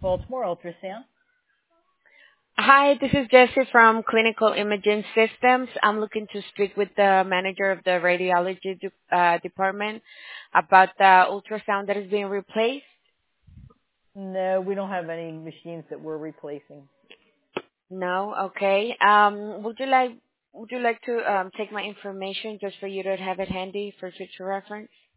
Baltimore Ultrasound. Hi, this is Jessie from Clinical Imaging Systems. I'm looking to speak with the manager of the radiology department about the ultrasound that is being replaced. No, we don't have any machines that we're replacing. No, okay. Would you like to take my information just for you to have it handy for future reference?